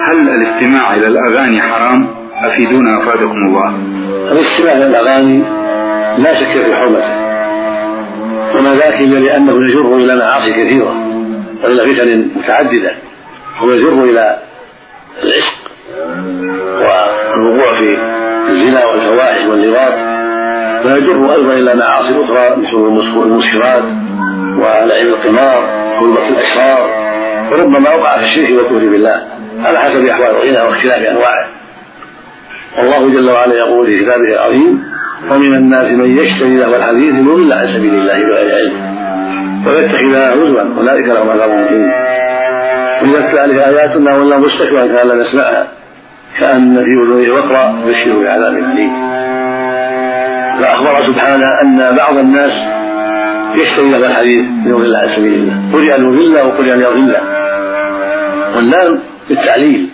هل الاستماع إلى الأغاني حرام؟ أفيدونا أفادكم الله. الاستماع إلى الأغاني لا شك في حرمته، وما ذاك إلا لأنه يجر إلى معاصي كثيرة وإلى فتن متعددة، هو يجر إلى العشق والوقوع في الزنا والفواحش واللواط، ويجر أيضا إلى معاصي أخرى مثل المسكرات ولعب القمار وغلبة الأشرار، وربما وقع في الشرك والكفر بالله على حسب أحوال الغنى واختلاف أنواعه. والله جل وعلا يقول في كتابه العظيم: ومن الناس من يشتري له الحديث ليضل عن سبيل الله بغير علم ويتخذها هزوا أولئك لهم عذاب مهين. وإذا تتلى عليه آياتنا ولا مستكبرا كأن لا نسمعها كأن في أذنيه وقرا بشره بعذاب أليم. فأخبر سبحانه أن بعض الناس يشتري له الحديث ليضل عن سبيل الله، قل أن يضل وقل أن يضل، واللام بالتعليل.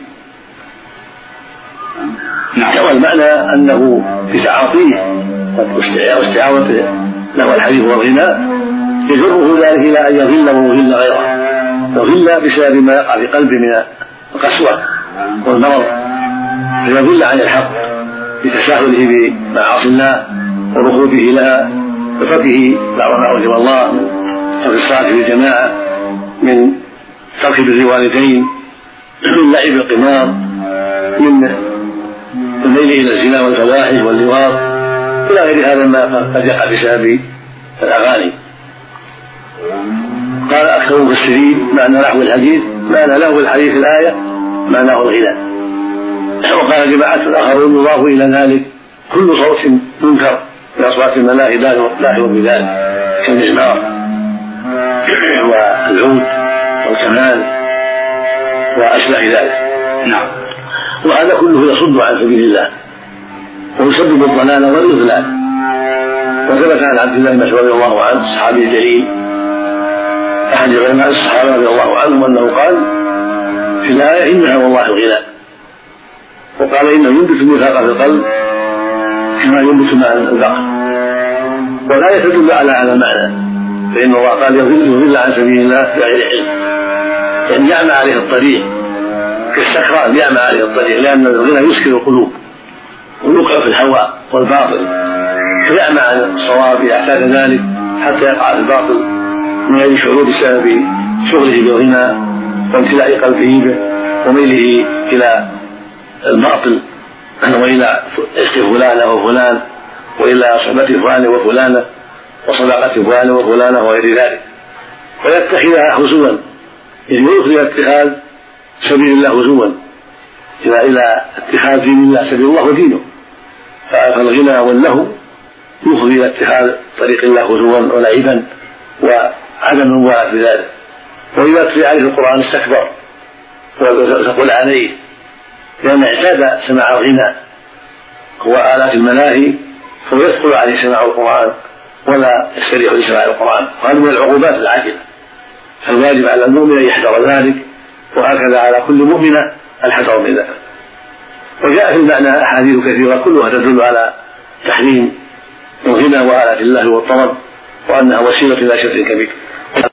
كما المعنى أنه بتعاطيه واستعاضته له الحديث والغناء يجره ذلك إلى أن يضل ويضل غيره، يضل بسبب ما يقع في قلبه من القسوة والمرض، فيضل عن الحق بتساهله بمعاصي الله وركوبه لها وتركه بعض ما أوجب الله من ترك الصلاة في الجماعة، من ترك بر الوالدين، من لعب القمار، من الميل إلى الزنا والفواحش واللواط إلى غير هذا ما قد يقع بسبب الأغاني. قال أكثر المفسرين معنى لهو الحديث معنى لهو الحديث الآية معناه الغناء. وقال جماعة آخرون يضاف إلى ذلك كل صوت منكر من أصوات الملاهي لاهو بذلك كالمزمار والعود والكمان وأشباه ذلك. نعم. وهذا كله يصد عن سبيل الله ويسبب الضلال والإضلال. وثبت عن عبد الله بن مسعود رضي الله عنه الصحابي الجليل أحد علماء الصحابة رضي الله عنهم أنه قال في الآية إنها والله الغناء، وقال إنه ينبت النفاق في القلب كما ينبت ماء البقر، والآية تدل على هذا المعنى، فإن الله قال يضل عن سبيل الله بغير علم، يعني يعمى عليه الطريق كالسكران يعمى عليه الطريق، لأن الغنى يسكر القلوب ويوقع في الهوى والباطل، فيعمى عن الصواب إذا اعتاد ذلك حتى يقع في الباطل من غير شعور بسبب شغله بالغنى وامتلاء قلبه به وميله إلى الباطل وإلى عشق فلان وفلان وإلى صحبة فلان وفلانة وصداقة فلان وفلانة وغير ذلك، ويتخذها هزوا، يعني يدخل اتخاذ سبيل الله هزوا إلى اتخاذ دين الله سبيل الله ودينه. فالغنى واللهو يفضي إلى اتخاذ طريق الله هزوا ولعبا وعدم المبالاة بذلك. وإذا تتلى عليه القرآن استكبر وتقول عليه، لأن اعتاد سماع الغنى وآلات الملاهي فيثقل عليه سماع القرآن ولا يستريح لسماع القرآن، وهذا من العقوبات العاجلة، فالواجب على المؤمن أن يحذر ذلك، وهكذا على كل مؤمنة الحذر من ذلك. وجاء في المعنى أحاديث كثيرة كلها تدل على تحريم الغنى وآلات الله والطرب، وأنها وسيلة إلى شر كبير.